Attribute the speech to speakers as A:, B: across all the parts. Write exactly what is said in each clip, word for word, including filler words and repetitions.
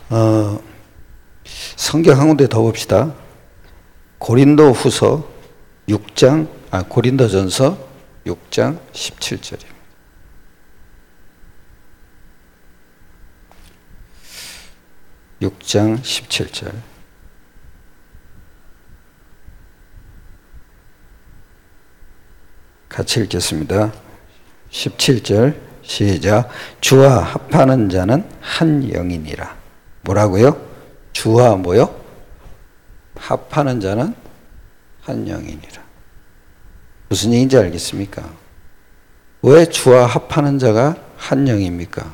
A: 어, 성경 한 군데 더 봅시다. 고린도 후서 육 장, 아, 고린도 전서 육 장 십칠 절입니다. 육 장 십칠 절. 같이 읽겠습니다. 십칠 절 시작. 주와 합하는 자는 한 영이니라. 뭐라고요? 주와 뭐요? 합하는 자는 한 영이니라. 무슨 얘기인지 알겠습니까? 왜 주와 합하는 자가 한 영입니까?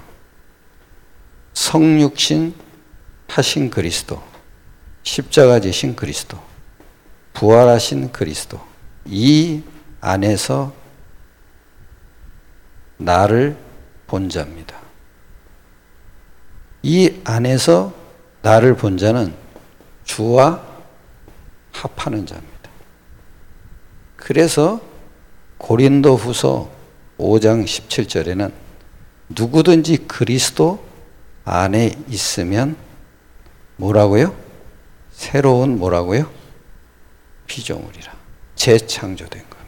A: 성육신 하신 그리스도, 십자가 지신 그리스도, 부활하신 그리스도, 이 안에서 나를 본 자입니다. 이 안에서 나를 본 자는 주와 합하는 자입니다. 그래서 고린도 후서 오 장 십칠 절에는 누구든지 그리스도 안에 있으면 뭐라고요? 새로운 뭐라고요? 피조물이라. 재창조된 겁니다.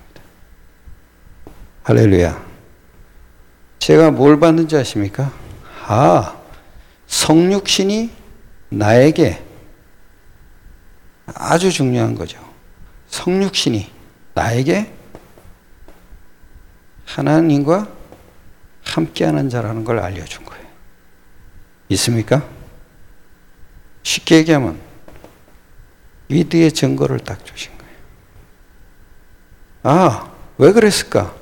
A: 할렐루야. 제가 뭘 받는지 아십니까? 아, 성육신이 나에게 아주 중요한 거죠. 성육신이 나에게 하나님과 함께하는 자라는 걸 알려준 거예요. 있습니까? 쉽게 얘기하면 위드의 증거를 딱 주신 거예요. 아, 왜 그랬을까?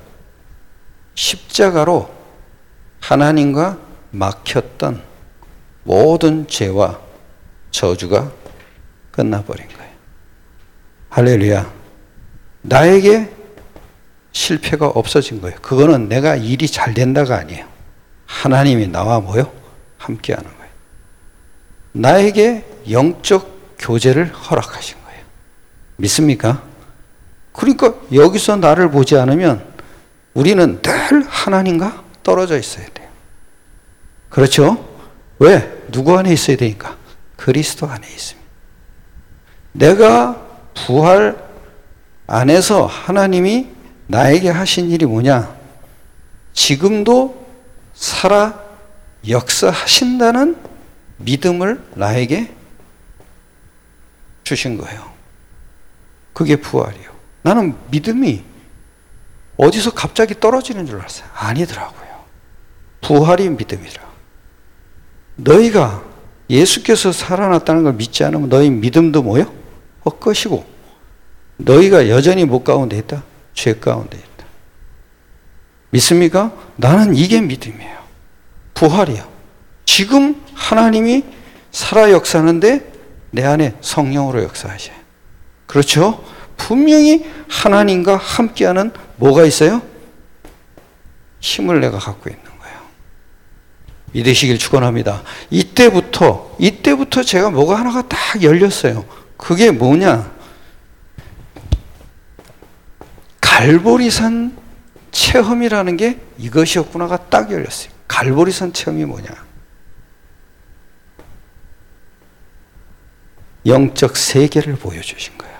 A: 십자가로 하나님과 막혔던 모든 죄와 저주가 끝나버린 거예요. 할렐루야. 나에게 실패가 없어진 거예요. 그거는 내가 일이 잘 된다가 아니에요. 하나님이 나와 뭐요? 함께하는 거예요. 나에게 영적 교제를 허락하신 거예요. 믿습니까? 그러니까 여기서 나를 보지 않으면 우리는 늘 하나님과 떨어져 있어야 돼요. 그렇죠? 왜? 누구 안에 있어야 되니까? 그리스도 안에 있습니다. 내가 부활 안에서 하나님이 나에게 하신 일이 뭐냐? 지금도 살아 역사하신다는 믿음을 나에게 주신 거예요. 그게 부활이에요. 나는 믿음이 어디서 갑자기 떨어지는 줄 알았어요. 아니더라고요. 부활이 믿음이라. 너희가 예수께서 살아났다는 걸 믿지 않으면 너희 믿음도 뭐요? 헛것이고 너희가 여전히 못 가운데 있다? 죄 가운데 있다. 믿습니까? 나는 이게 믿음이에요. 부활이요. 지금 하나님이 살아 역사하는데 내 안에 성령으로 역사하셔요. 그렇죠? 분명히 하나님과 함께하는 뭐가 있어요? 힘을 내가 갖고 있는 거예요. 믿으시길 축원합니다. 이때부터 이때부터 제가 뭐가 하나가 딱 열렸어요. 그게 뭐냐? 갈보리산 체험이라는 게 이것이었구나가 딱 열렸어요. 갈보리산 체험이 뭐냐? 영적 세계를 보여주신 거야.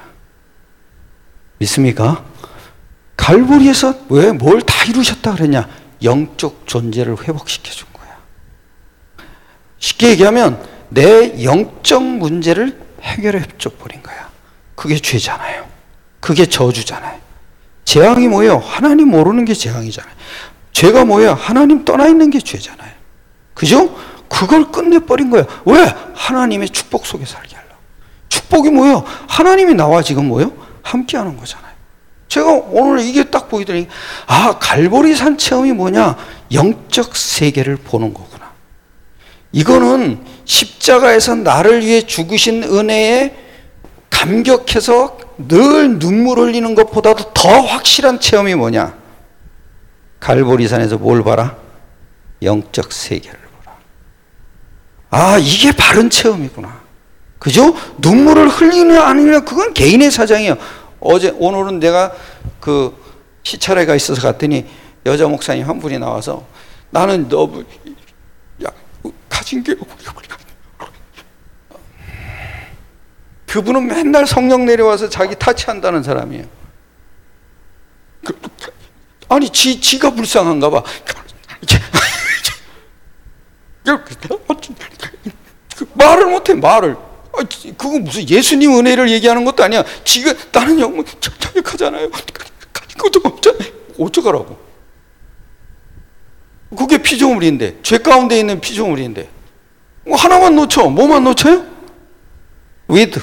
A: 믿습니까? 갈보리에서 왜 뭘 다 이루셨다 그랬냐? 영적 존재를 회복시켜 준 거야. 쉽게 얘기하면 내 영적 문제를 해결해 줘 버린 거야. 그게 죄잖아요. 그게 저주잖아요. 재앙이 뭐예요? 하나님 모르는 게 재앙이잖아요. 죄가 뭐예요? 하나님 떠나 있는 게 죄잖아요. 그죠? 그걸 끝내버린 거예요. 왜? 하나님의 축복 속에 살게 하려고. 축복이 뭐예요? 하나님이 나와 지금 뭐예요? 함께 하는 거잖아요. 제가 오늘 이게 딱 보이더니 아, 갈보리산 체험이 뭐냐? 영적 세계를 보는 거구나. 이거는 십자가에서 나를 위해 죽으신 은혜에 감격해서 늘 눈물 흘리는 것보다도 더 확실한 체험이 뭐냐? 갈보리산에서 뭘 봐라? 영적 세계를 보라. 아, 이게 바른 체험이구나. 그죠? 눈물을 흘리느냐 아니냐 그건 개인의 사정이에요. 어제 오늘은 내가 그 시찰회가 있어서 갔더니 여자 목사님 한 분이 나와서 나는 너 야, 가진 게 그분은 맨날 성령 내려와서 자기 타치한다는 사람이에요. 그, 아니 지, 지가 불쌍한가 봐. 말을 못해 말을. 그거 무슨 예수님 은혜를 얘기하는 것도 아니야. 지가 나는 영문 자격하잖아요. 가진 것도 없잖아요. 어쩌라고. 그게 피조물인데, 죄 가운데 있는 피조물인데 뭐 하나만 놓쳐. 뭐만 놓쳐요? with.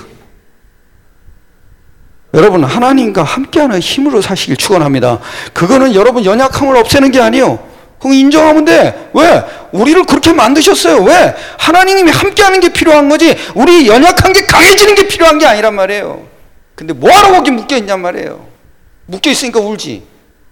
A: 여러분 하나님과 함께하는 힘으로 사시길 축원합니다. 그거는 여러분 연약함을 없애는 게 아니에요. 그거 인정하면 돼. 왜? 우리를 그렇게 만드셨어요. 왜? 하나님이 함께하는 게 필요한 거지 우리 연약한 게 강해지는 게 필요한 게 아니란 말이에요. 근데 뭐하러 거기 묶여있냔 말이에요. 묶여있으니까 울지.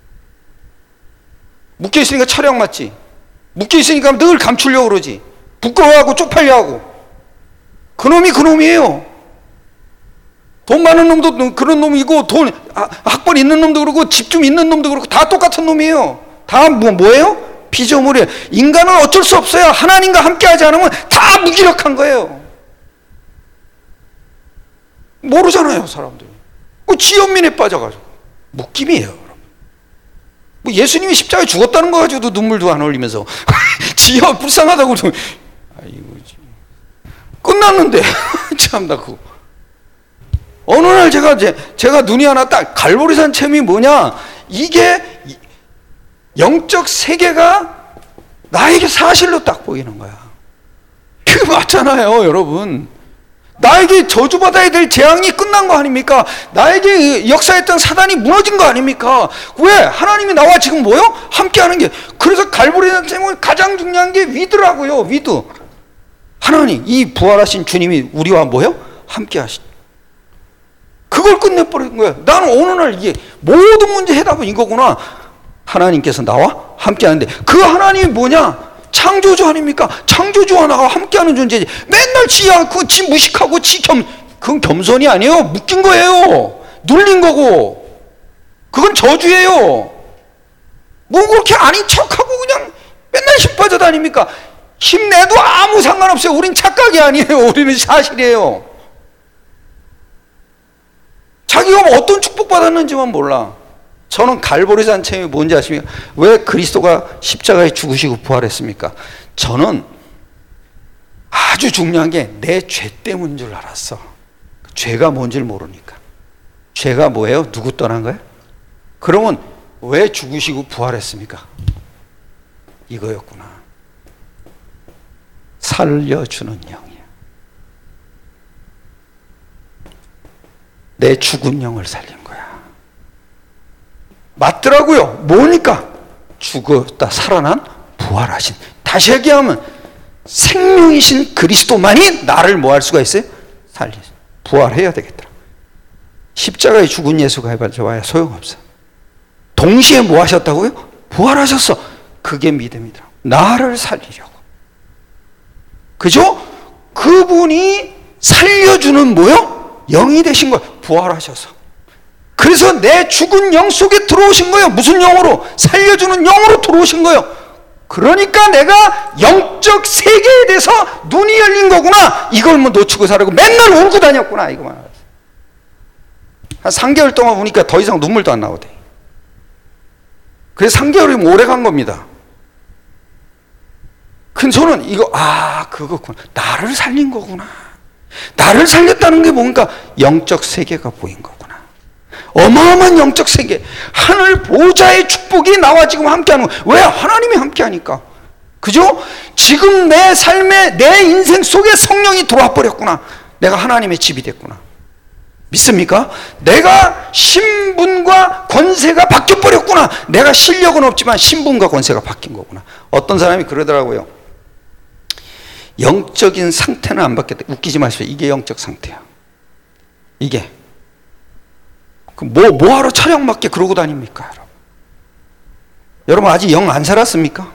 A: 묶여있으니까 촬영 맞지. 묶여있으니까 늘 감추려고 그러지. 부끄러워하고 쪽팔려 하고. 그놈이 그놈이에요. 돈 많은 놈도 그런 놈이고 돈 학벌 있는 놈도 그렇고 집 좀 있는 놈도 그렇고 다 똑같은 놈이에요. 다 뭐, 뭐예요? 피조물이에요. 인간은 어쩔 수 없어요. 하나님과 함께하지 않으면 다 무기력한 거예요. 모르잖아요 사람들이. 뭐 지연민에 빠져가지고 묶임이에요 여러분. 뭐 예수님이 십자가에 죽었다는 거 가지고도 눈물도 안 흘리면서 지연 불쌍하다고 아이고 끝났는데 참나 그거. 어느 날 제가 이제 제가 눈이 하나 딱 갈보리산 체험이 뭐냐? 이게 영적 세계가 나에게 사실로 딱 보이는 거야. 이게 맞잖아요, 여러분. 나에게 저주받아야 될 재앙이 끝난 거 아닙니까? 나에게 역사했던 사단이 무너진 거 아닙니까? 왜? 하나님이 나와 지금 뭐요? 함께하는 게. 그래서 갈보리산 체험은 가장 중요한 게 위드라고요. 위드. 하나님, 이 부활하신 주님이 우리와 뭐요? 함께하신. 그걸 끝내버린 거야. 나는 어느 날 이게 모든 문제 해답은 이거구나. 하나님께서 나와 함께하는데 그 하나님이 뭐냐? 창조주 아닙니까? 창조주와 나와 함께하는 존재지. 맨날 지 않고 지 무식하고 지 겸, 그건 겸손이 아니에요. 묶인 거예요. 눌린 거고. 그건 저주예요. 뭐 그렇게 아닌 척하고 그냥 맨날 힘 빠져 다닙니까? 힘내도 아무 상관없어요. 우린 착각이 아니에요. 우리는 사실이에요. 자기가 어떤 축복받았는지만 몰라. 저는 갈보리산 체험이 뭔지 아십니까? 왜 그리스도가 십자가에 죽으시고 부활했습니까? 저는 아주 중요한 게 내 죄 때문인 줄 알았어. 죄가 뭔지를 모르니까. 죄가 뭐예요? 누구 떠난 거예요? 그러면 왜 죽으시고 부활했습니까? 이거였구나. 살려주는 영이야. 내 죽은 영을 살린 거야. 맞더라고요. 뭐니까? 죽었다 살아난 부활하신. 다시 얘기하면 생명이신 그리스도만이 나를 뭐 할 수가 있어요? 살리. 부활해야 되겠더라. 십자가에 죽은 예수가 해봐야 소용없어. 동시에 뭐 하셨다고요? 부활하셨어. 그게 믿음이더라. 나를 살리려고. 그죠? 그분이 살려주는 뭐요? 영이 되신 거예요. 부활하셔서. 그래서 내 죽은 영 속에 들어오신 거예요. 무슨 영으로? 살려주는 영으로 들어오신 거예요. 그러니까 내가 영적 세계에 대해서 눈이 열린 거구나. 이걸 뭐 놓치고 살고 맨날 울고 다녔구나. 이거만 알았어요. 한 삼 개월 동안 우니까 더 이상 눈물도 안 나오대. 그래서 삼 개월이면 오래 간 겁니다. 근데 저는 이거 아 그거구나. 나를 살린 거구나. 나를 살렸다는 게 뭔가 영적 세계가 보인 거구나. 어마어마한 영적 세계, 하늘 보좌의 축복이 나와 지금 함께하는 거예요. 왜? 하나님이 함께하니까. 그죠? 지금 내 삶에, 내 인생 속에 성령이 들어와 버렸구나. 내가 하나님의 집이 됐구나. 믿습니까? 내가 신분과 권세가 바뀌어 버렸구나. 내가 실력은 없지만 신분과 권세가 바뀐 거구나. 어떤 사람이 그러더라고요. 영적인 상태는 안 바뀌었다. 웃기지 마시오. 이게 영적 상태야. 이게. 뭐, 뭐하러 촬영 맞게 그러고 다닙니까, 여러분? 여러분, 아직 영 안 살았습니까?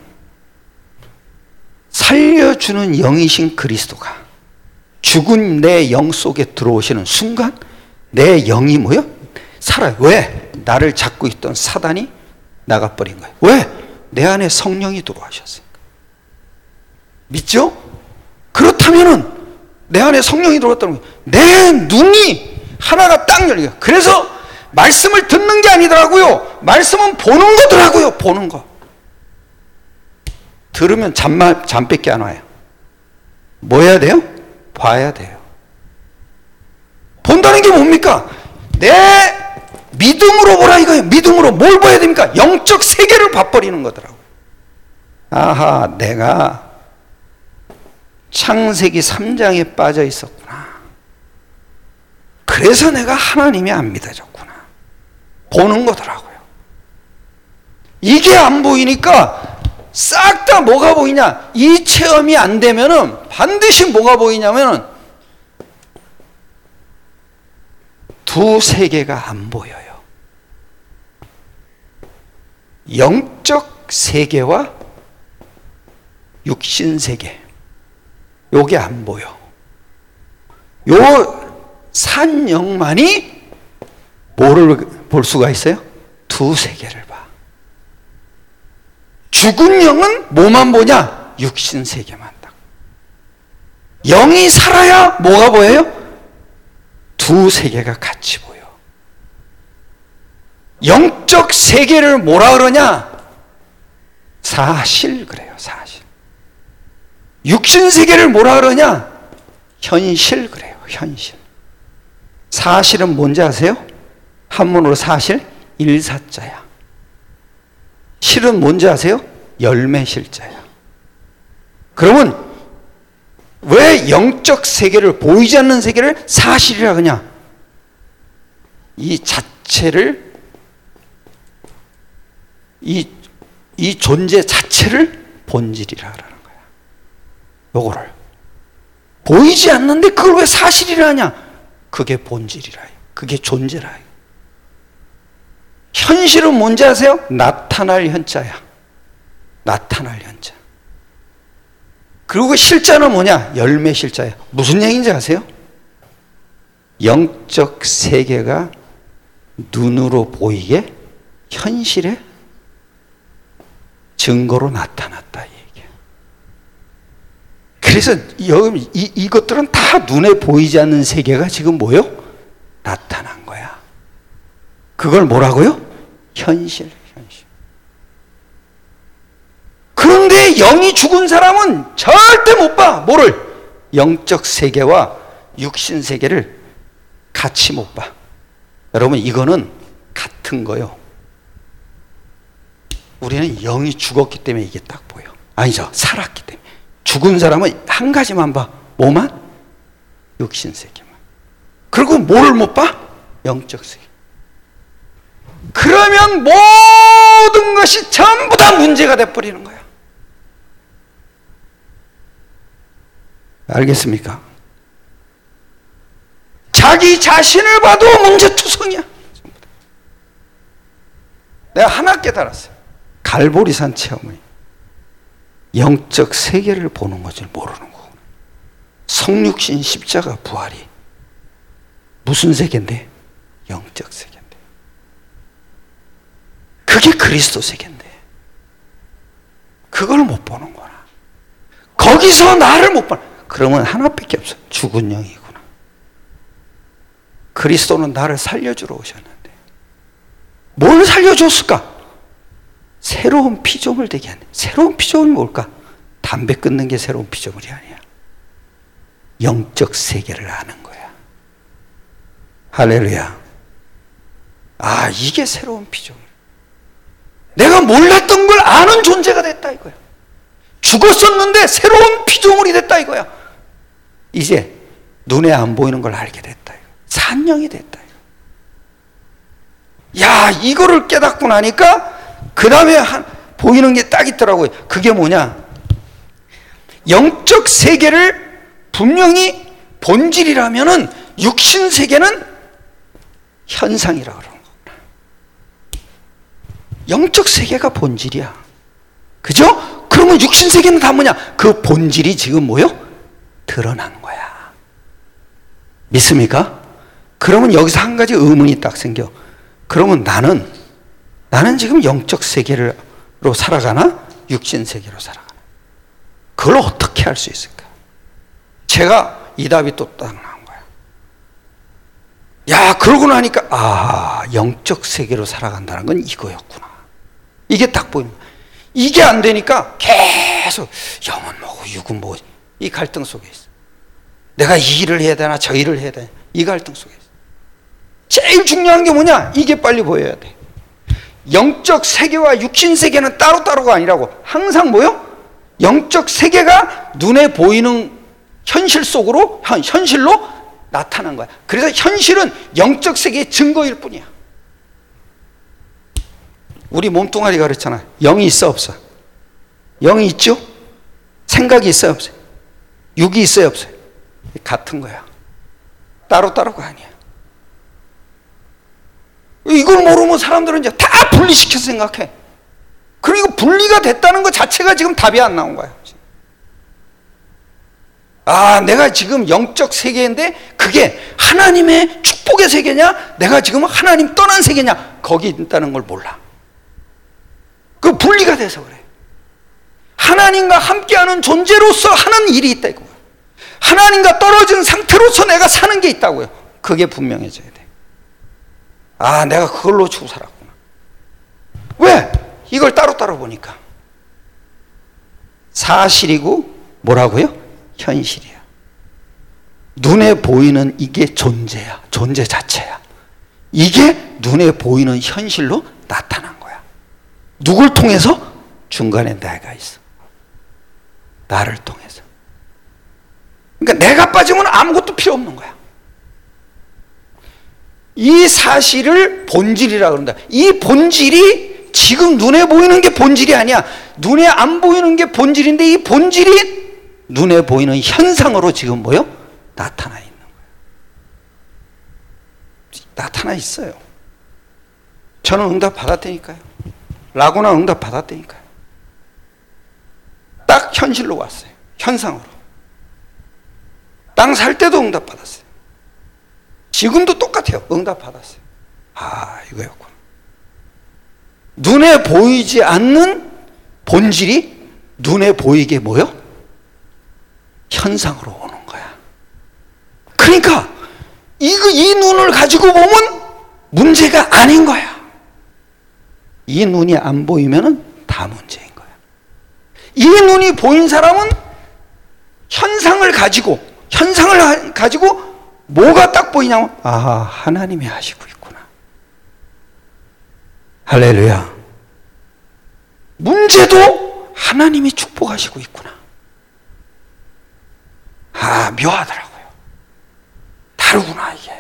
A: 살려주는 영이신 그리스도가 죽은 내 영 속에 들어오시는 순간 내 영이 뭐요? 살아요. 왜? 나를 잡고 있던 사단이 나가버린 거예요. 왜? 내 안에 성령이 들어와셨으니까. 믿죠? 그렇다면은 내 안에 성령이 들어왔다는 거예요. 내 눈이 하나가 딱 열려요. 그래서 말씀을 듣는 게 아니더라고요. 말씀은 보는 거더라고요. 보는 거. 들으면 잠만, 잠밖에 안 와요. 뭐 해야 돼요? 봐야 돼요. 본다는 게 뭡니까? 내 믿음으로 보라 이거예요. 믿음으로 뭘 봐야 됩니까? 영적 세계를 봐버리는 거더라고요. 아하, 내가 창세기 삼 장에 빠져 있었구나. 그래서 내가 하나님이 안 믿어졌구나. 보는 거더라고요. 이게 안 보이니까 싹 다 뭐가 보이냐? 이 체험이 안 되면은 반드시 뭐가 보이냐면은 두 세계가 안 보여요. 영적 세계와 육신 세계. 요게 안 보여. 요 산영만이 뭐를 볼 수가 있어요? 두 세계를 봐. 죽은 영은 뭐만 보냐? 육신 세계만 딱. 영이 살아야 뭐가 보여요? 두 세계가 같이 보여. 영적 세계를 뭐라 그러냐? 사실 그래요. 사실. 육신 세계를 뭐라 그러냐? 현실 그래요. 현실. 사실은 뭔지 아세요? 한문으로 사실 일사자야. 실은 뭔지 아세요? 열매실자야. 그러면 왜 영적 세계를, 보이지 않는 세계를 사실이라 그러냐? 이 자체를, 이, 이 존재 자체를 본질이라 그러는 거야. 요거를. 보이지 않는데 그걸 왜 사실이라 하냐? 그게 본질이라 해요. 그게 존재라 해요. 현실은 뭔지 아세요? 나타날 현자야. 나타날 현자. 그리고 실자는 뭐냐? 열매 실자야. 무슨 얘기인지 아세요? 영적 세계가 눈으로 보이게 현실의 증거로 나타났다. 이 얘기야. 그래서 이, 이, 이것들은 다 눈에 보이지 않는 세계가 지금 뭐요? 나타난 거야. 그걸 뭐라고요? 현실, 현실. 그런데 영이 죽은 사람은 절대 못 봐. 뭐를? 영적 세계와 육신 세계를 같이 못 봐. 여러분, 이거는 같은 거요. 우리는 영이 죽었기 때문에 이게 딱 보여. 아니죠. 살았기 때문에. 죽은 사람은 한 가지만 봐. 뭐만? 육신 세계만. 그리고 뭐를 못 봐? 영적 세계. 그러면 모든 것이 전부 다 문제가 돼버리는 거야. 알겠습니까? 자기 자신을 봐도 문제투성이야. 내가 하나 깨달았어요. 갈보리산 체험이 영적 세계를 보는 것을 모르는 거구나. 성육신 십자가 부활이 무슨 세계인데? 영적 세계인데. 그게 그리스도 세계인데 그걸 못 보는구나. 거기서 나를 못 봐. 그러면 하나밖에 없어. 죽은 영이구나. 그리스도는 나를 살려주러 오셨는데 뭘 살려줬을까? 새로운 피조물 되게 하네. 새로운 피조물이 뭘까? 담배 끊는 게 새로운 피조물이 아니야. 영적 세계를 아는 거야. 할렐루야. 아, 이게 새로운 피조물. 내가 몰랐던 걸 아는 존재가 됐다 이거야. 죽었었는데 새로운 피조물이 됐다 이거야. 이제 눈에 안 보이는 걸 알게 됐다 이거야. 산영이 됐다 이거야. 야, 이거를 깨닫고 나니까 그 다음에 보이는 게 딱 있더라고요. 그게 뭐냐? 영적 세계를 분명히 본질이라면은 육신 세계는 현상이라고 그러는 거구나. 영적 세계가 본질이야. 그죠? 그러면 육신 세계는 다 뭐냐? 그 본질이 지금 뭐요? 드러난 거야. 믿습니까? 그러면 여기서 한 가지 의문이 딱 생겨. 그러면 나는 나는 지금 영적 세계로 살아가나? 육신 세계로 살아가나? 그걸 어떻게 할 수 있을까? 제가 이 답이 또 딱 나온 거야. 야, 그러고 나니까 아, 영적 세계로 살아간다는 건 이거였구나. 이게 딱 보입니다. 이게 안 되니까 계속 영은 뭐고 육은 뭐고 이 갈등 속에 있어. 내가 이 일을 해야 되나 저 일을 해야 되나 이 갈등 속에 있어. 제일 중요한 게 뭐냐? 이게 빨리 보여야 돼. 영적 세계와 육신 세계는 따로따로가 아니라고. 항상 뭐요? 영적 세계가 눈에 보이는 현실 속으로 현, 현실로 나타난 거야. 그래서 현실은 영적 세계의 증거일 뿐이야. 우리 몸뚱아리가 그렇잖아. 영이 있어 없어? 영이 있죠? 생각이 있어요 없어요? 육이 있어요 없어요? 같은 거야. 따로따로가 아니야. 이걸 모르면 사람들은 이제 다 분리시켜서 생각해. 그리고 분리가 됐다는 것 자체가 지금 답이 안 나온 거야. 아, 내가 지금 영적 세계인데 그게 하나님의 축복의 세계냐? 내가 지금 하나님 떠난 세계냐? 거기 있다는 걸 몰라. 그 분리가 돼서 그래. 하나님과 함께하는 존재로서 하는 일이 있다 이거야. 하나님과 떨어진 상태로서 내가 사는 게 있다고요. 그게 분명해져야 돼. 아, 내가 그걸 놓치고 살았구나. 왜? 이걸 따로따로 보니까 사실이고 뭐라고요? 현실이야. 눈에 보이는 이게 존재야. 존재 자체야. 이게 눈에 보이는 현실로 나타난 거야. 누굴 통해서? 중간에 내가 있어. 나를 통해서. 그러니까 내가 빠지면 아무것도 필요 없는 거야. 이 사실을 본질이라 그런다. 이 본질이 지금 눈에 보이는 게 본질이 아니야. 눈에 안 보이는 게 본질인데 이 본질이 눈에 보이는 현상으로 지금 뭐요? 나타나 있는 거예요. 나타나 있어요. 저는 응답 받았다니까요. 라구나 응답 받았다니까요. 딱 현실로 왔어요. 현상으로. 땅 살 때도 응답 받았어요. 지금도 똑같아요. 응답 받았어요. 아, 이거였구나. 눈에 보이지 않는 본질이 눈에 보이게 뭐요? 현상으로 오는 거야. 그러니까 이거 이 눈을 가지고 보면 문제가 아닌 거야. 이 눈이 안 보이면은 다 문제인 거야. 이 눈이 보인 사람은 현상을 가지고 현상을 가지고 뭐가 딱 보이냐면 아, 하나님이 하시고 있구나. 할렐루야. 문제도 하나님이 축복하시고 있구나. 아, 묘하더라고요. 다르구나 이게.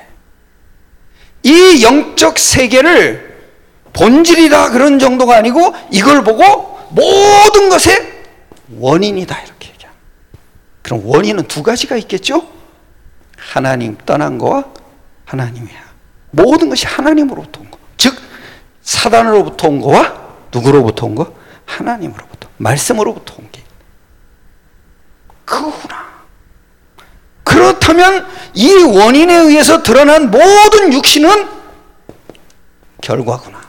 A: 이 영적 세계를 본질이다 그런 정도가 아니고 이걸 보고 모든 것의 원인이다 이렇게 얘기합니다. 그럼 원인은 두 가지가 있겠죠? 하나님 떠난 거와 하나님이야. 모든 것이 하나님으로부터 온 거. 즉 사단으로부터 온 거와 누구로부터 온 거? 하나님으로부터. 말씀으로부터 온 게. 그거구나. 그렇다면 이 원인에 의해서 드러난 모든 육신은 결과구나.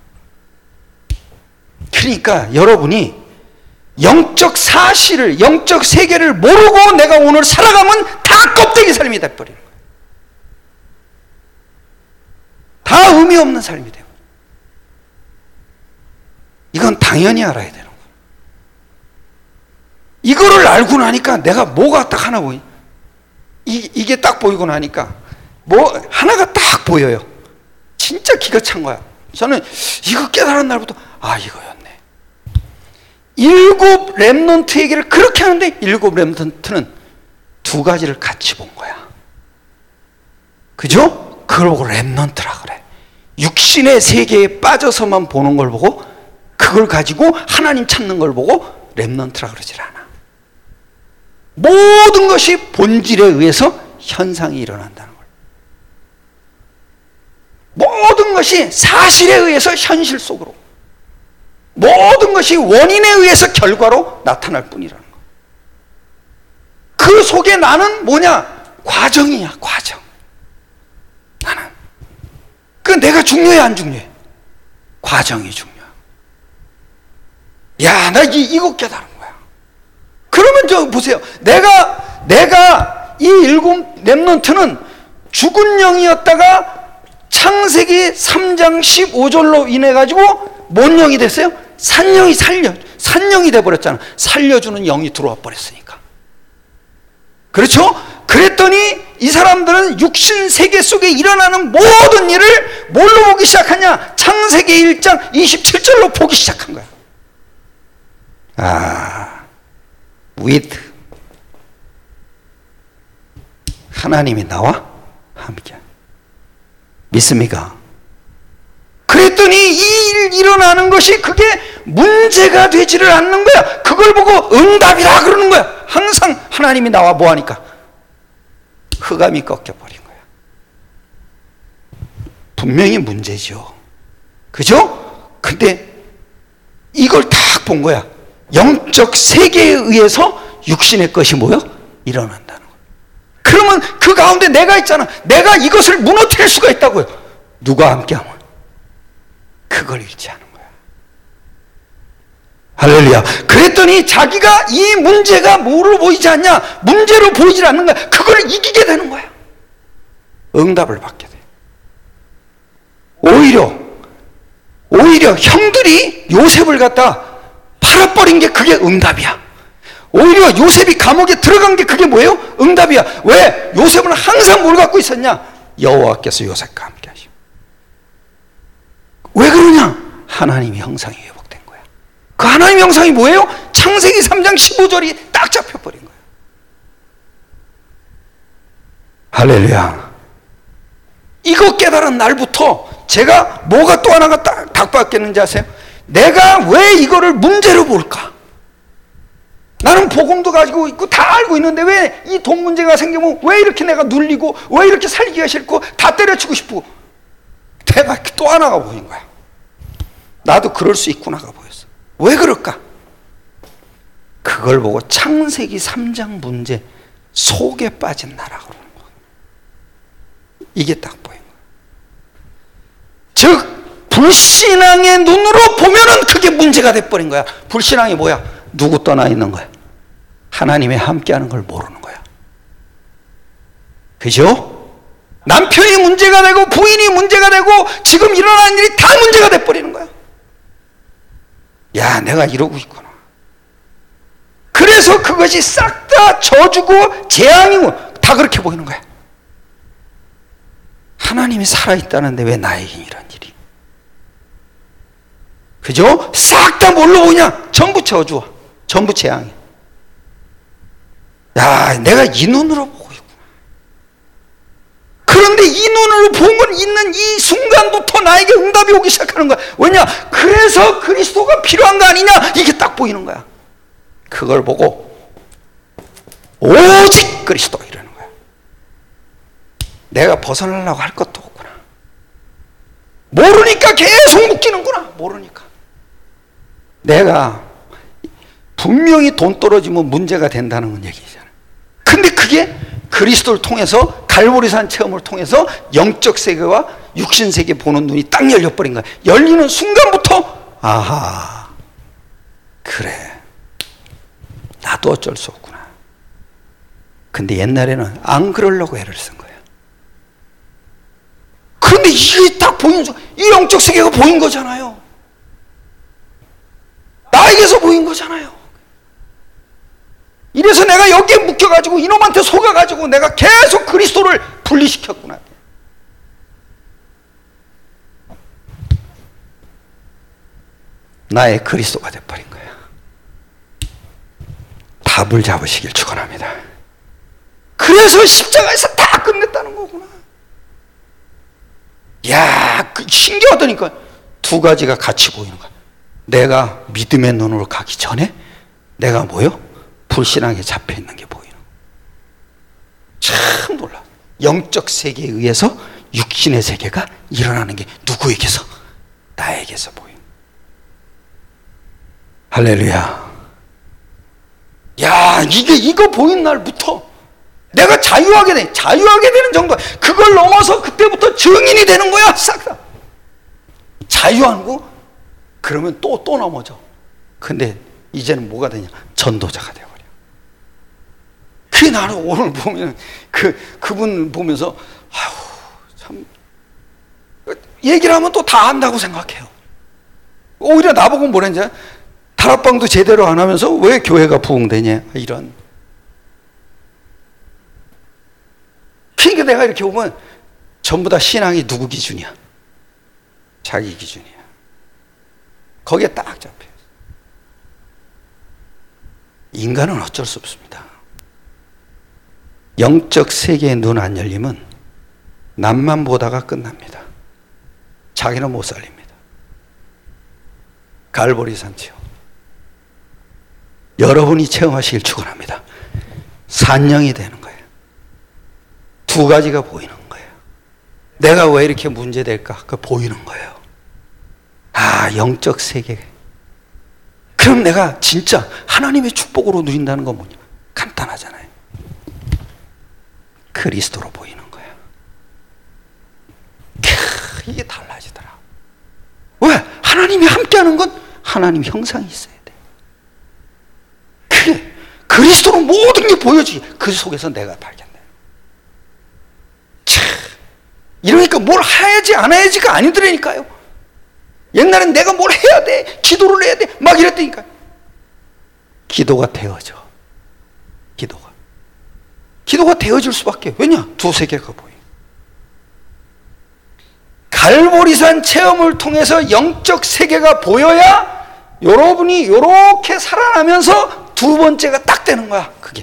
A: 그러니까 여러분이 영적 사실을, 영적 세계를 모르고 내가 오늘 살아가면 다 껍데기 삶이 돼버리는 거예요. 다 의미 없는 삶이 돼요. 이건 당연히 알아야 되는 거예요. 이거를 알고 나니까 내가 뭐가 딱 하나 보이. 이, 이게 딱 보이고 나니까 뭐 하나가 딱 보여요. 진짜 기가 찬 거야. 저는 이거 깨달은 날부터 아, 이거였네. 일곱 렘넌트 얘기를 그렇게 하는데 일곱 렘넌트는 두 가지를 같이 본 거야. 그죠? 그걸 보고 렘넌트라 그래. 육신의 세계에 빠져서만 보는 걸 보고 그걸 가지고 하나님 찾는 걸 보고 렘넌트라 그러질 않아. 모든 것이 본질에 의해서 현상이 일어난다는 걸. 모든 것이 사실에 의해서 현실 속으로, 모든 것이 원인에 의해서 결과로 나타날 뿐이라는 거. 그 속에 나는 뭐냐? 과정이야, 과정. 나는. 그 내가 중요해, 안 중요해? 과정이 중요해. 야, 나 이, 이거 깨달은 거야. 그러면 저 보세요. 내가, 내가 이 일곱 렘넌트는 죽은 영이었다가 창세기 삼 장 십오 절로 인해 가지고 뭔 영이 됐어요? 산영이 살려 산영이 돼버렸잖아. 살려주는 영이 들어와 버렸으니까. 그렇죠? 그랬더니 이 사람들은 육신 세계 속에 일어나는 모든 일을 뭘로 보기 시작하냐? 창세기 일 장 이십칠 절로 보기 시작한 거야. 아, with 하나님이 나와 함께 믿습니까? 그랬더니 이 일 일어나는 것이 그게 문제가 되지를 않는 거야. 그걸 보고 응답이라 그러는 거야. 항상 하나님이 나와 뭐하니까 흑암이 꺾여버린 거야. 분명히 문제죠. 그죠? 근데 이걸 딱 본 거야. 영적 세계에 의해서 육신의 것이 뭐요? 일어난다는 거야. 그러면 그 가운데 내가 있잖아. 내가 이것을 무너뜨릴 수가 있다고요. 누가 함께하면 그걸 잃지 않은 거야. 할렐루야. 그랬더니 자기가 이 문제가 뭐로 보이지 않냐? 문제로 보이질 않는 거야. 그걸 이기게 되는 거야. 응답을 받게 돼. 오히려 오히려 형들이 요셉을 갖다 팔아버린 게 그게 응답이야. 오히려 요셉이 감옥에 들어간 게 그게 뭐예요? 응답이야. 왜? 요셉은 항상 뭘 갖고 있었냐? 여호와께서 요셉과 함께 하시고. 왜 그러냐? 하나님의 형상이 회복된 거야. 그 하나님의 형상이 뭐예요? 창세기 삼 장 십오 절이 딱 잡혀버린 거야. 할렐루야. 이거 깨달은 날부터 제가 뭐가 또 하나가 딱, 딱 바뀌었는지 아세요? 내가 왜 이거를 문제로 볼까? 나는 복음도 가지고 있고 다 알고 있는데 왜 이 돈 문제가 생기면 왜 이렇게 내가 눌리고 왜 이렇게 살기가 싫고 다 때려치고 싶고 내가 또 하나가 보인 거야. 나도 그럴 수 있구나가 보였어. 왜 그럴까? 그걸 보고 창세기 삼 장 문제 속에 빠진 나라 그러는 거야. 이게 딱 보인 거야. 즉 불신앙의 눈으로 보면은 그게 문제가 돼버린 거야. 불신앙이 뭐야? 누구 떠나 있는 거야? 하나님이 함께하는 걸 모르는 거야. 그죠? 남편이 문제가 되고 부인이 문제가 되고 지금 일어나는 일이 다 문제가 돼버리는 거야. 야, 내가 이러고 있구나. 그래서 그것이 싹 다 저주고 재앙이고 다 그렇게 보이는 거야. 하나님이 살아있다는데 왜 나에게 이런 일이? 그죠? 싹 다 뭘로 보냐? 전부 저주와 전부 재앙이야. 야, 내가 이 눈으로 보고 있구나. 그런데 이 눈으로 본 건 있는 이 순간부터 나에게 응답이 오기 시작하는 거야. 왜냐? 그래서 그리스도가 필요한 거 아니냐? 이게 딱 보이는 거야. 그걸 보고 오직 그리스도 이러는 거야. 내가 벗어나려고 할 것도 없구나. 모르니까 계속 묶이는구나. 모르니까. 내가 분명히 돈 떨어지면 문제가 된다는 건 얘기잖아. 근데 그게 그리스도를 통해서 갈보리산 체험을 통해서 영적 세계와 육신 세계 보는 눈이 딱 열려버린 거야. 열리는 순간부터 아하, 그래, 나도 어쩔 수 없구나. 근데 옛날에는 안 그러려고 애를 쓴 거야. 그런데 이게 딱 보인, 이 영적 세계가 보인 거잖아요. 나에게서 보인 거잖아요. 이래서 내가 여기에 묶여가지고 이놈한테 속아가지고 내가 계속 그리스도를 분리시켰구나. 나의 그리스도가 돼버린 거야. 답을 잡으시길 축원합니다. 그래서 십자가에서 다 끝냈다는 거구나. 야, 그 신기하다니까. 두 가지가 같이 보이는 거야. 내가 믿음의 눈으로 가기 전에 내가 뭐요? 불신앙에 잡혀있는 게 보이는 거야. 참 놀라. 영적 세계에 의해서 육신의 세계가 일어나는 게 누구에게서? 나에게서 보이는 거야. 할렐루야. 야, 이게 이거 보인 날부터 내가 자유하게 돼. 자유하게 되는 정도. 그걸 넘어서 그때부터 증인이 되는 거야. 싹 다. 자유하고 그러면 또 또 넘어져. 근데 이제는 뭐가 되냐? 전도자가 되어버려. 그 그게 나는 오늘 보면 그, 그분 보면서, 아유, 참, 얘기를 하면 또 다 안다고 생각해요. 오히려 나보고 뭐랬지? 다락방도 제대로 안 하면서 왜 교회가 부흥되냐? 이런. 그러니까 내가 이렇게 보면 전부 다 신앙이 누구 기준이야? 자기 기준이야. 거기에 딱 잡혀요. 인간은 어쩔 수 없습니다. 영적 세계의 눈 안 열리면 남만 보다가 끝납니다. 자기는 못 살립니다. 갈보리산 체험. 여러분이 체험하시길 축원합니다. 산영이 되는 거예요. 두 가지가 보이는 거예요. 내가 왜 이렇게 문제될까? 그 보이는 거예요. 아, 영적 세계. 그럼 내가 진짜 하나님의 축복으로 누린다는 건 뭐냐? 간단하잖아요. 그리스도로 보이는 거야. 캬, 이게 달라지더라. 왜? 하나님이 함께하는 건 하나님 형상이 있어야 돼. 그래. 그리스도로 모든 게 보여지지. 그 속에서 내가 발견돼. 참. 이러니까 뭘 해야지 안 해야지가 아니더라니까요. 옛날엔 내가 뭘 해야 돼, 기도를 해야 돼, 막 이랬다니까. 기도가 되어져. 기도가. 기도가 되어질 수밖에. 왜냐? 두세 개가 보여. 갈보리산 체험을 통해서 영적 세계가 보여야 여러분이 이렇게 살아나면서 두 번째가 딱 되는 거야. 그게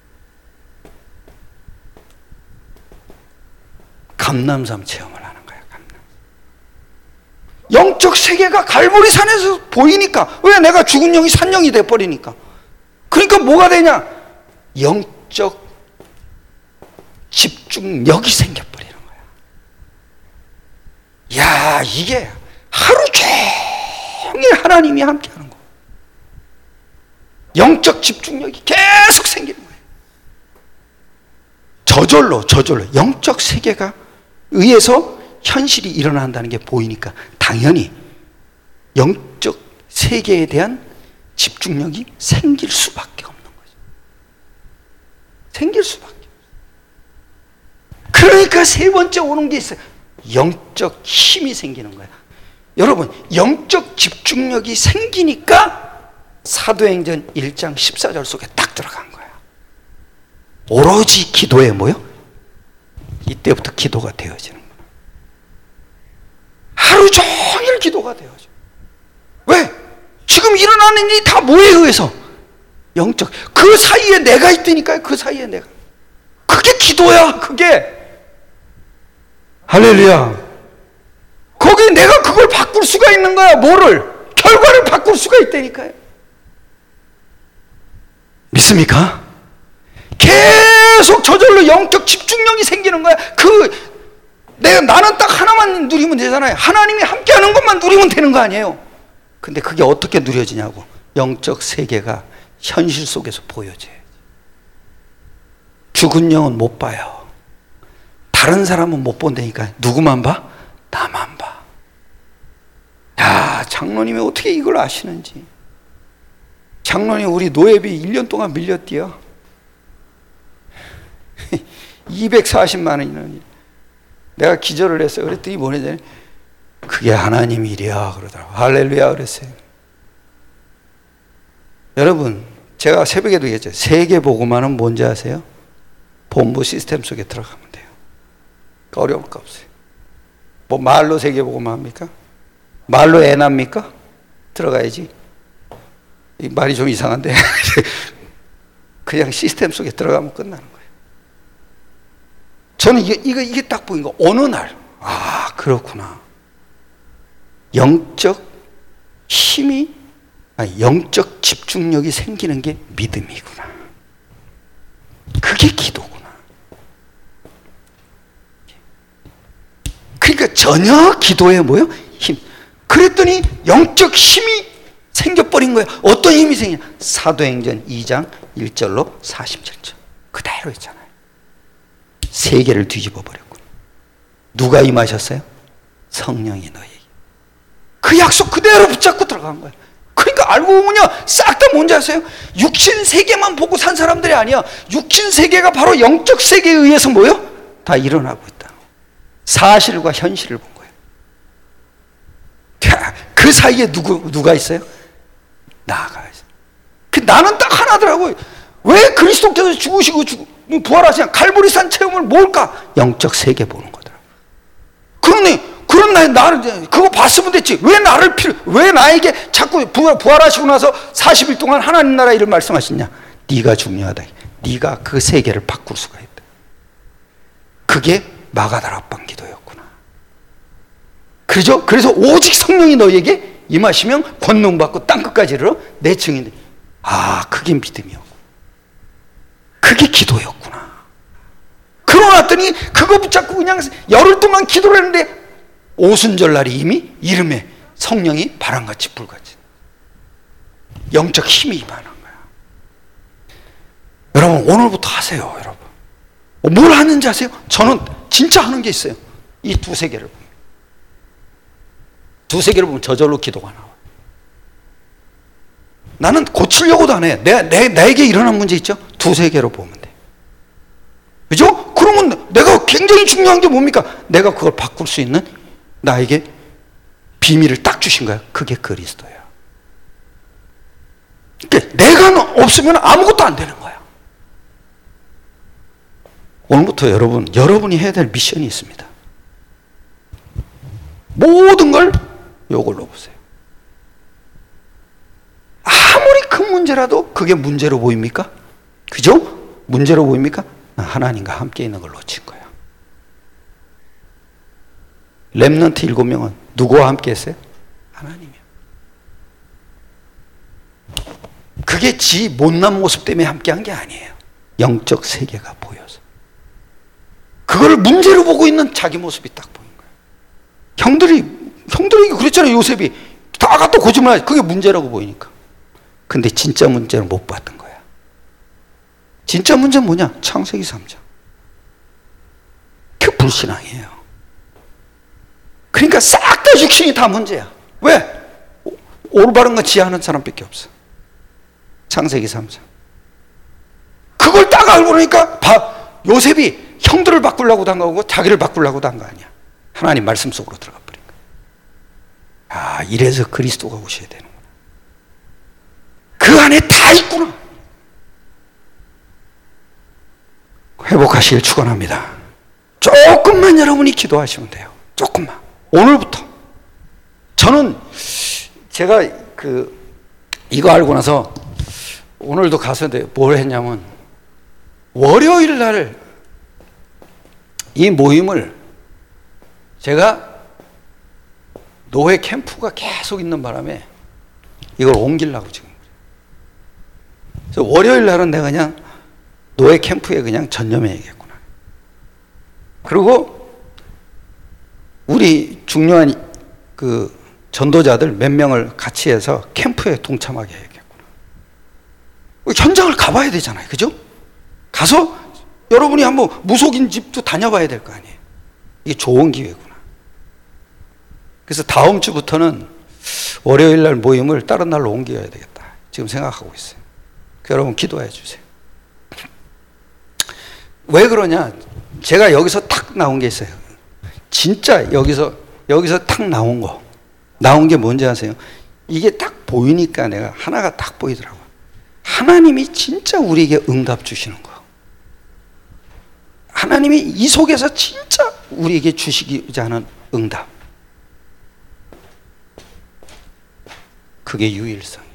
A: 감람산 체험을 하는 거야. 감람. 영적 세계가 갈보리산에서 보이니까. 왜? 내가 죽은 영이 산 영이 돼버리니까. 그러니까 뭐가 되냐? 영적 집중력이 생겨버리는 거야. 야, 이게 하루 종일 하나님이 함께하는 거. 영적 집중력이 계속 생기는 거예요. 저절로 저절로 영적 세계가 의해서 현실이 일어난다는 게 보이니까 당연히 영적 세계에 대한 집중력이 생길 수밖에 없는 거죠. 생길 수밖에 없어요. 그러니까 세 번째 오는 게 있어요. 영적 힘이 생기는 거야. 여러분, 영적 집중력이 생기니까 사도행전 일 장 십사 절 속에 딱 들어간 거야. 오로지 기도에 뭐요? 이때부터 기도가 되어지는 거야. 하루 종일 기도가 되어져. 왜? 지금 일어나는 일이 다 뭐에 의해서? 영적. 그 사이에 내가 있다니까요. 그 사이에 내가. 그게 기도야. 그게. 할렐루야. 거기 내가 그걸 바꿀 수가 있는 거야. 뭐를? 결과를 바꿀 수가 있다니까요. 믿습니까? 계속 저절로 영적 집중력이 생기는 거야. 그 내가 나는 딱 하나만 누리면 되잖아요. 하나님이 함께하는 것만 누리면 되는 거 아니에요. 근데 그게 어떻게 누려지냐고. 영적 세계가 현실 속에서 보여져요. 죽은 영은 못 봐요. 다른 사람은 못 본다니까. 누구만 봐? 나만 봐. 야, 장로님이 어떻게 이걸 아시는지. 장로님 우리 노예비 일 년 동안 밀렸디요. 이백사십만 원이는. 내가 기절을 했어요. 그랬더니 뭐냐면 그게 하나님 일이야 그러더라고. 할렐루야 그랬어요. 여러분, 제가 새벽에도 얘기했죠. 세계복음화는 뭔지 아세요? 본부 시스템 속에 들어가면 돼요. 어려울 거 없어요. 뭐 말로 세계복음화 합니까? 말로 애 납니까? 들어가야지. 이 말이 좀 이상한데 그냥 시스템 속에 들어가면 끝나는 거예요. 저는 이게, 이거, 이게 딱 보인 거. 어느 날, 아, 그렇구나. 영적 힘이, 아니, 영적 집중력이 생기는 게 믿음이구나. 그게 기도구나. 그러니까 전혀 기도에 뭐요? 힘. 그랬더니 영적 힘이 생겨버린 거예요. 어떤 힘이 생기냐? 사도행전 이 장 일 절로 사십칠 절. 그대로 있잖아요. 세계를 뒤집어 버렸군. 누가 임하셨어요? 성령이 너에게. 그 약속 그대로 붙잡고 들어간 거예요. 그러니까 알고 보면요, 싹 다 뭔지 아세요? 육신 세계만 보고 산 사람들이 아니야. 육신 세계가 바로 영적 세계에 의해서 뭐요? 다 일어나고 있다. 사실과 현실을 본 거예요. 그 사이에 누구, 누가 있어요? 나가 있어요. 그 나는 딱 하나더라고요. 왜 그리스도께서 죽으시고 부활하시냐? 갈보리산 체험을 뭘까? 영적 세계 보는 거더라고요. 그러니 그럼 나, 나를, 그거 봤으면 됐지. 왜 나를 필요, 왜 나에게 자꾸 부활, 부활하시고 나서 사십 일 동안 하나님 나라 일을 말씀하시냐? 네가 중요하다. 네가 그 세계를 바꿀 수가 있다. 그게 마가다락방 기도였구나. 그죠? 그래서 오직 성령이 너에게 임하시면 권능받고 땅끝까지 이르러 내 증인들. 아, 그게 믿음이었고. 그게 기도였구나. 그러고 났더니 그거 붙잡고 그냥 열흘 동안 기도를 했는데 오순절 날이 이미 이름에 성령이 바람같이 불같이 영적 힘이 임하는 거야. 여러분 오늘부터 하세요. 여러분 뭘 하는지 아세요? 저는 진짜 하는 게 있어요. 이 두세 개를 보면 두세 개를 보면 저절로 기도가 나와. 나는 고치려고도 안 해. 내, 내, 나에게 일어난 문제 있죠? 두세 개로 보면 돼. 그죠? 그러면 내가 굉장히 중요한 게 뭡니까? 내가 그걸 바꿀 수 있는 나에게 비밀을 딱 주신 거야. 그게 그리스도야. 그러니까 내가 없으면 아무것도 안 되는 거야. 오늘부터 여러분, 여러분이 해야 될 미션이 있습니다. 모든 걸 이걸로 보세요. 아무리 큰 문제라도 그게 문제로 보입니까? 그죠? 문제로 보입니까? 하나님과 함께 있는 걸 놓친 거야. 렘넌트 일곱 명은 누구와 함께 했어요? 하나님이요. 그게 지 못난 모습 때문에 함께 한 게 아니에요. 영적 세계가 보여서. 그걸 문제로 보고 있는 자기 모습이 딱 보인 거예요. 형들이, 형들이 그랬잖아요. 요셉이. 다 갖다 거짓말하지. 그게 문제라고 보이니까. 근데 진짜 문제를 못 봤던 거야. 진짜 문제는 뭐냐? 창세기 삼 장. 그 불신앙이에요. 그러니까 싹 다 육신이 다 문제야. 왜? 올바른 거 지하는 사람밖에 없어. 창세기 삼 장. 그걸 딱 알고 그러니까 요셉이 형들을 바꾸려고도 한 거고 자기를 바꾸려고도 한 거 아니야. 하나님 말씀 속으로 들어가 버린 거야. 아, 이래서 그리스도가 오셔야 되는구나. 그 안에 다 있구나. 회복하시길 축원합니다. 조금만 여러분이 기도하시면 돼요. 조금만. 오늘부터. 저는 제가 그 이거 알고 나서 오늘도 가서 뭘 했냐면 월요일 날 이 모임을 제가 노회 캠프가 계속 있는 바람에 이걸 옮기려고 지금. 그래서 월요일 날은 내가 그냥 노회 캠프에 그냥 전념해야겠구나. 그리고 우리 중요한 그 전도자들 몇 명을 같이 해서 캠프에 동참하게 해야겠구나. 현장을 가봐야 되잖아요. 그죠? 가서 여러분이 한번 무속인 집도 다녀봐야 될 거 아니에요. 이게 좋은 기회구나. 그래서 다음 주부터는 월요일 날 모임을 다른 날로 옮겨야 되겠다. 지금 생각하고 있어요. 그 여러분 기도해 주세요. 왜 그러냐? 제가 여기서 탁 나온 게 있어요. 진짜 여기서 여기서 탁 나온 거. 나온 게 뭔지 아세요? 이게 딱 보이니까 내가 하나가 딱 보이더라고요. 하나님이 진짜 우리에게 응답 주시는 거. 하나님이 이 속에서 진짜 우리에게 주시고자 하는 응답. 그게 유일성이에요.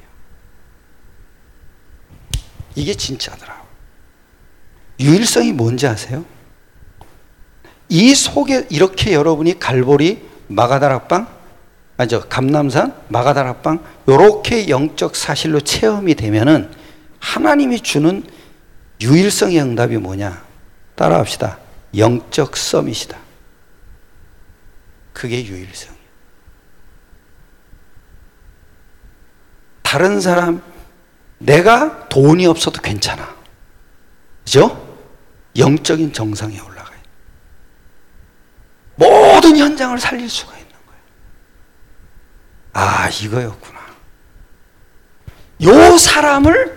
A: 이게 진짜더라고요. 유일성이 뭔지 아세요? 이 속에 이렇게 여러분이 갈보리, 마가다락방, 아니 저 감남산, 마가다락방 이렇게 영적 사실로 체험이 되면은 하나님이 주는 유일성의 응답이 뭐냐? 따라합시다. 영적 서밋이다. 그게 유일성이에요. 다른 사람, 내가 돈이 없어도 괜찮아. 그죠? 영적인 정상에 올라가요. 모든 현장을 살릴 수가 있는 거예요. 아, 이거였구나. 요 사람을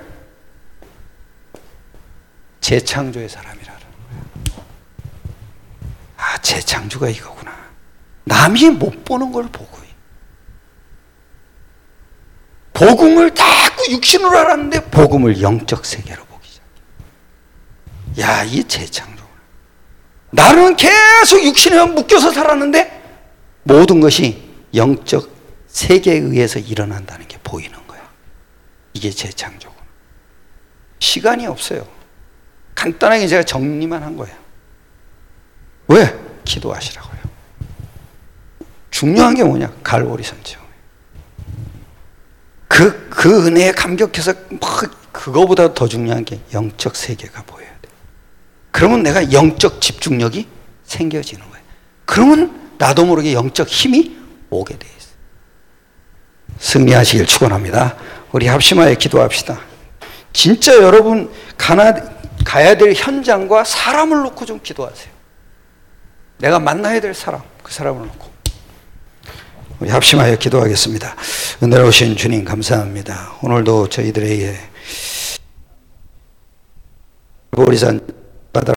A: 재창조의 사람이라는 거예요. 아, 재창조가 이거구나. 남이 못 보는 걸 보고, 복음을 자꾸 육신으로 알았는데 복음을 영적 세계로 보기 시작해. 야, 이게 재창조구나. 나는 계속 육신에 묶여서 살았는데 모든 것이 영적 세계에 의해서 일어난다는 게 보이는 거야. 이게 재창조구나. 시간이 없어요. 간단하게 제가 정리만 한 거예요. 왜? 기도하시라고요. 중요한 게 뭐냐? 갈보리 선지요. 그, 그 은혜에 감격해서 막 그거보다 더 중요한 게 영적 세계가 보여야 돼. 그러면 내가 영적 집중력이 생겨지는 거예요. 그러면 나도 모르게 영적 힘이 오게 돼 있어요. 승리하시길 축원합니다. 우리 합심하여 기도합시다. 진짜 여러분 가나, 가야 될 현장과 사람을 놓고 좀 기도하세요. 내가 만나야 될 사람, 그 사람을 놓고. 우리 합심하여 기도하겠습니다. 은혜로우신 주님 감사합니다. 오늘도 저희들에게 보리산